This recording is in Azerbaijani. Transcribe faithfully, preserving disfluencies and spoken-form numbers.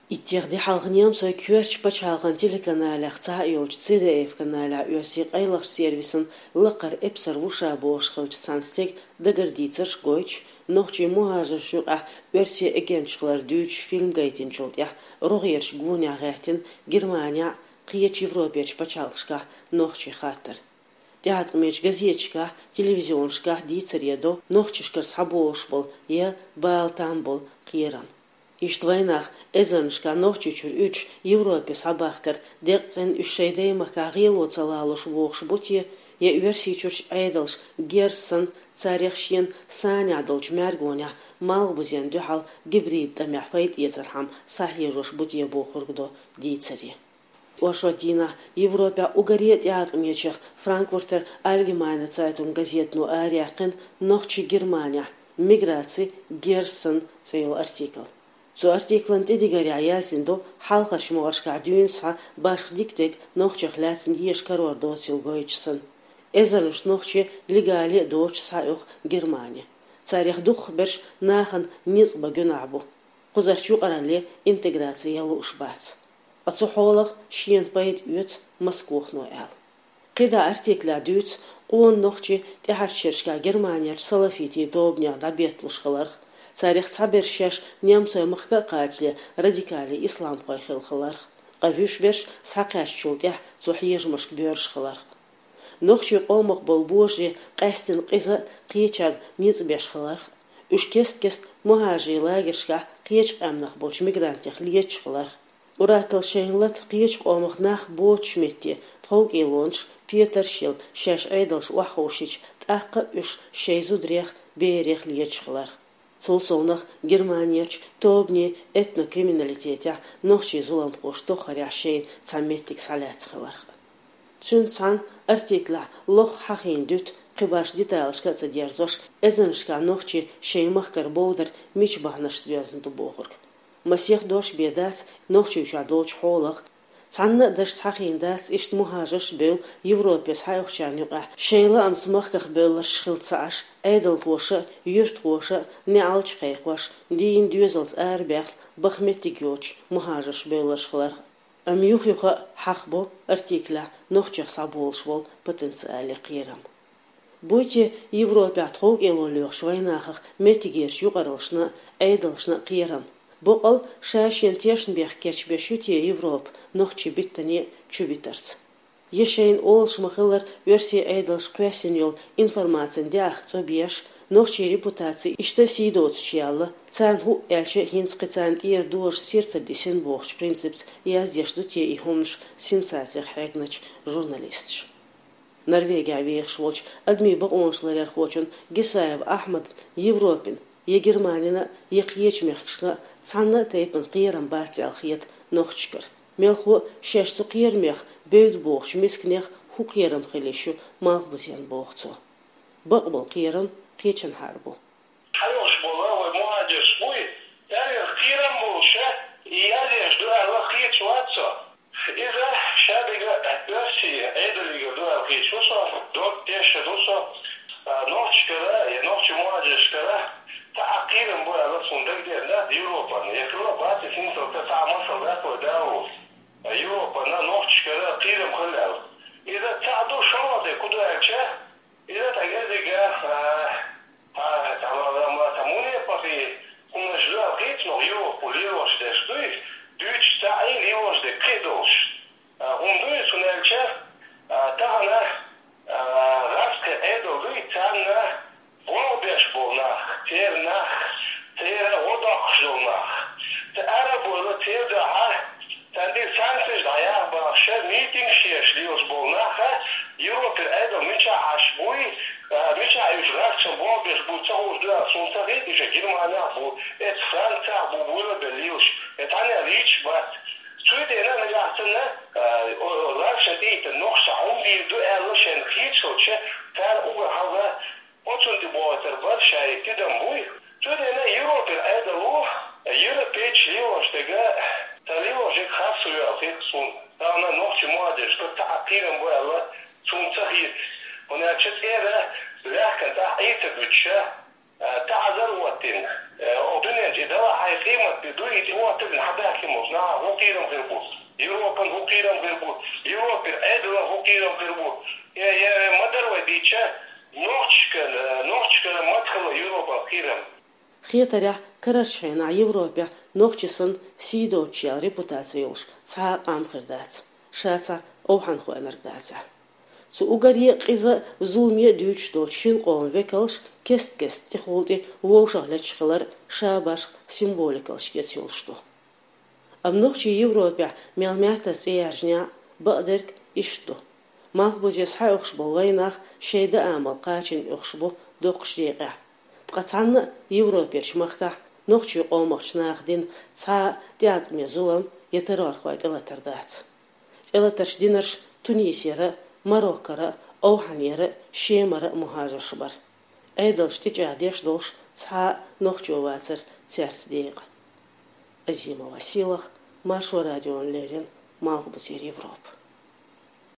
Иттерди халгынем сой кюрч пачалган телеканалах ца юлч цдф канала юсик айлах сервисын лакар эпсар вуша бошхылч санстек дагардицерш гойч нохчи муажашу а версия агентчлар дюч фильм гайтин чултя рогерш гуня гатин Германия кыяч Европеч пачалшка нохчи хатар Театрмеч газетчка телевизионшка дицередо нохчишкар сабошбол я балтамбол киран Иштвайнах эзаншка нохчучур үч Европе сабахкар декцен ушшейдеймах кагило цалалуш вохш бутье я версичуч айдалш герсон царехшин санядолч мергоня малбузен дюхал гибрид тамяхфайт езерхам сахижуш бутье бохургдо дицери Ошотина Европа угорет театрмечах Франкфуртер Allgemeine Zeitung газетну ариакин нохчи Германия миграции герсон цейл артикл Zu Artikeln Didigari Ayasindo, Halkash Morska Dünsa, Basch Diktek, Nochchach Latzen Dies Karor Dotsil Goitschsen. Ezerns Nochche Legale Deutsch Sauch Germania. Zarich Duchbersch Nachen Nizba Gunabu. Kuzarchu Arale Integratie Yalushbats. Atsu Holach Shient Bait Ut Maskuch Noel. Qida Artikla Duts, Qon Nochche Teharchirska Germania Salafiti Dobnya Dabetlushkalarch. Царих сабершеш немцой махка катле радикали ислам қойхил хыларх. Қавюш берш сақаш чултя цухиеж машк бёрш хыларх. Нохчи қомық бол божи қастин қиза қиечар ниц беш хыларх. Үш кест-кест мухажи лагершка қиеч қамнақ болч мигрантих лиеч хыларх. Уратыл шейнлат қиеч қомық нах боч метте таук илонш Петр Шил шеш айдалш уахошич таққа үш шейзу дрех берех лиеч хыларх. Цулсонах Германияч тобни этнокриминалитетя нохчи зулам хошто харяшей цаметик саляцхаларх. Цунцан артикла лох хахин дют қибаш детайлшка цадерзош эзеншка нохчи шеймах карбоудер мич бахнаш связан тубохург. Масех дош бедац нохчи учадолч холах Цанна даш сахин дац ишт мухажаш бел Европе сайохчанюга шейла амсмахках бел шхилцаш эдл хоша юрт хоша не алч хайхваш дин дюзелс арбях бахметигоч мухажаш бел шхлар амюхюха хахбо артикла нохчих саболшвол потенциали қирам Бути Европе атхог элолёх швайнахах метигерш югарылшна эдлшна қирам Боқал шашен тешнбех кечбешүте Европ нохчи биттани чубитарц. Ешейн олш махылар версия эйдалш квесеньол информациен дях цобеш нохчи репутации иште сидот чиалла цан ху элше хинцкицан ир душ сердца десен бохч принципс яздешду те и хумш сенсация хэгнач журналистш. Норвегия вехшвоч адми баоншларер хочун Гисаев Ахмад Европин Я Германина яқиеч мехшка цанна тейпен қирам батял хиет нохчкар. Мелху шешсу қирмех бейд бохш мискнех ху қирам хилишу малбузян бохцо. Бақбол қирам қечен харбу. Хайош бола ой молодец буй. Я қирам болша и я деш дуа лахиет ватсо. Иза шабига верси эдрига дуа хичусо дот теше дусо нохчкара я нохчи молодецкара تعقيرا بقى بس وندك دي لا يوروبا يكرو بات سين سو تتعامل سو ده وداو يوروبا نا نوتش كده قيرم كله اذا تعدو شواطئ كده اچه اذا تجد جا ها تمام ما تموني بقي كنا جلا قيت نو يو بوليوش ده شوي دوتش تعيل يوش ده كيدوش هندو سنالچه تانا راسك ادو لوي تانا Волбеш болнах, тернах, тера одақшылнах. Тәәрі болы тердаға, тәнді сәнсіз даяқ бақшы митинг шешлиос болнах, Европер әді мүча ашбуй, мүча үжғақсын волбеш бұл цағызды сонса ғейдіші Германия бұл, әт Франция бұл бұлы біліуш, әтәне рич бат. Сөйдені нағасыны, лақшы дейті нұқса ұңбейді әлішен хитсілші, тәр ұғы халға Очень дебатер большая, ты домой. Тут я на Европе, это лох, Европе чливо, что га, таливо же хасую, а ты сун. Там на ночи молодежь, что та акиром была, сун цахит. Он я чет эра, легко та эйта дуча, та азар ватин. Одунен же дала хайхима, бедует его, ты бен хабахимов, na hukiram kırbut. Europa'nın hukiram kırbut. Europa'nın edla hukiram kırbut. Ya ya madar ve diçe noçkal noçkal madkala Europa kiram. خيتريا كررشين ع يوروبيا نوخشسن سيدوتشيا ريبوتاتسيولش تصا قام خردات شاتا اوحن خو انرداتا سو اوغاري قيزا زوميا دوچ دول شين قون ويكلش كست كست تخولتي ووشالچخلر شاباش سيمبوليكالش يتيولشتو ام نوخشي يوروبيا ميلمياتا سيارجنيا بقدرك اشتو مال بوزيس حاوخش بوغيناخ شيدا امل قاچين اخشبو دوقش ديقا قطعنا يوروبيا شمخكا نوخشي قومخش ناخدين تصا ديات ميزولم يترار خويت إلا تردات إلا ترشدينرش تونيسيرا ماروكارا أوحانيرا شيمارا مهاجر شبر أيدلش تيجا ديش دوش تصا نوخشي واتر تيرس ديق أزيما واسيلخ مارشو راديون ليرين مالغ بزير يوروب